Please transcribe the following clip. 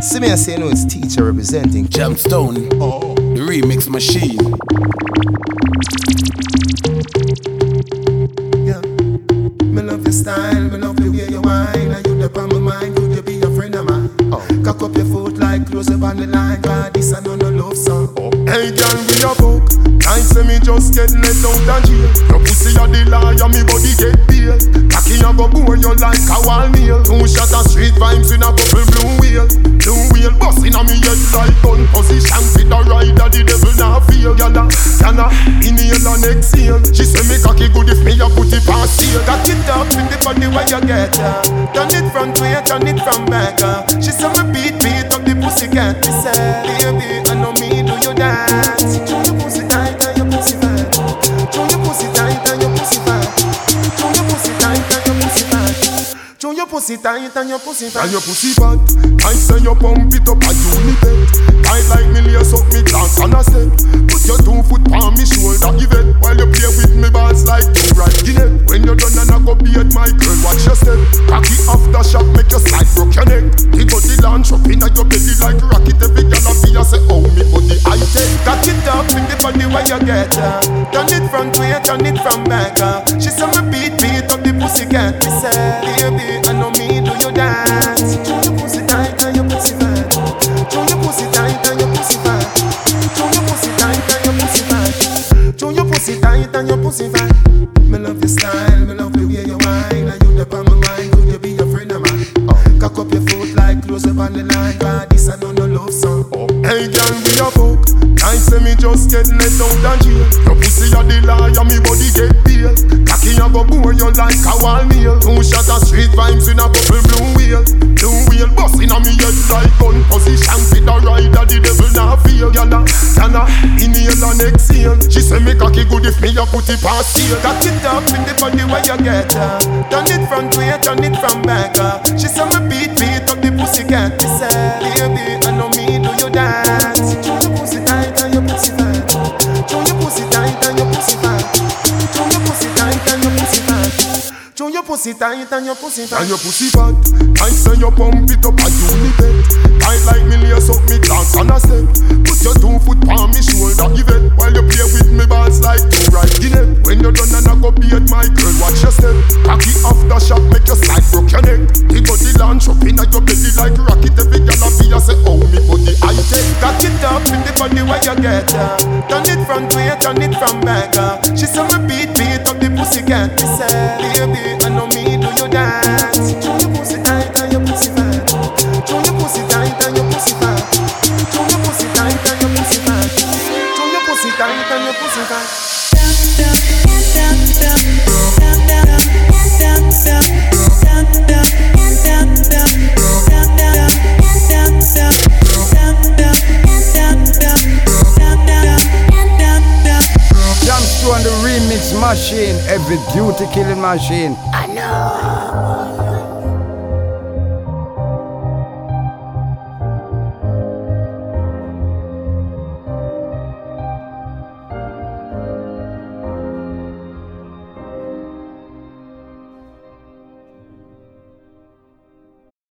See me, I say no, it's teacher representing Jamstone, the remix machine. Yeah, me love your style, me love the way you whine. And you up on my mind, could you be a friend of mine? Cock up your foot like close up on the line, God, this a no love song. Hey girl, we a fuck. I say me just get let out of jail. Your pussy a the liar, me body get bail. Cocky a go bore you like a wall nail. 2 shots of street vibes in a couple blue wheel. Blue wheel busting on me head like gun position. With a rider, the devil not feel. Yana, inhale and exhale. She say me cocky good if me a put it past here. Cock it up in the body where you get turn it front way, turn it from back She say me beat up the pussy cat. Me say, baby, I know me do you dance. Show your pussy tight and your pussy fat. Show your pussy tight and your pussy fat. Show your pussy tight and your pussy fat. Show your pussy tight and your pussy fat. And your pussy fat. I say you pump it up and you nip it. Tight like me lace up me dance and I step. Put your 2 foot on me shoulder even. While you play with me balls like 2 right guinea. When you're done and I go beat my girl, watch your step. Cocky after shot make your slide broke your neck. The body launch up in your belly like rocket. Every girl up here say oh me body I take. Cock it up in the body where you get turn it front way, turn it from back She say me beat up the pussy cat. Me say, baby, I know me do you dance. Show your pussy tight and your pussy fat. Show your pussy tight and your pussy fat. Show your pussy tight and your pussy fat. Show your pussy tight and your pussy fat. Me love your style, me love the way you whine. And you up on my mind, could you be a friend of mine? Cock up your foot like close up on the line. God, this a no love song. Hey girl, we a fuck. I say me just get let out of jail. Your pussy a the liar, me body get bail. Cocky a go bore you like a wall nail. 2 shots of street vibes in a couple blue wheel. Blue wheel busting on me head like gun position. With a rider, the devil not feel. Yana, inhale and exhale. She say me cocky good if me a put it past here. Cock it up in the body where you get turn it front way, turn it from back She say me beat up the pussy cat. Me say, baby, I know me do you dance. Show your pussy tight and your pussy fat. Show your pussy tight and your pussy fat. Show your pussy tight and your pussy fat. Show your pussy tight and your pussy fat. And your pussy fat. I say you pump it up and you nip it. Tight like me lace up me dance and I step. Put your 2 foot on me shoulder even. While you play with me balls like 2 right guinea. When you're done and I go beat my girl, watch your step. Cocky after shot make your slide broke your neck. The body launch up in your belly like rocket. Every girl up here say oh me body I take. Cock it up in the body where you get turn it front way, turn it from back She say me beat up the pussy cat. Me say, baby, I know me do you dance. Show your pussy tight and your pussy fat. Show your pussy tight and your pussy fat. Show your pussy tight and your pussy fat. Show your pussy tight and your pussy fat. Jamstone the remix machine, every beauty killing machine. I know.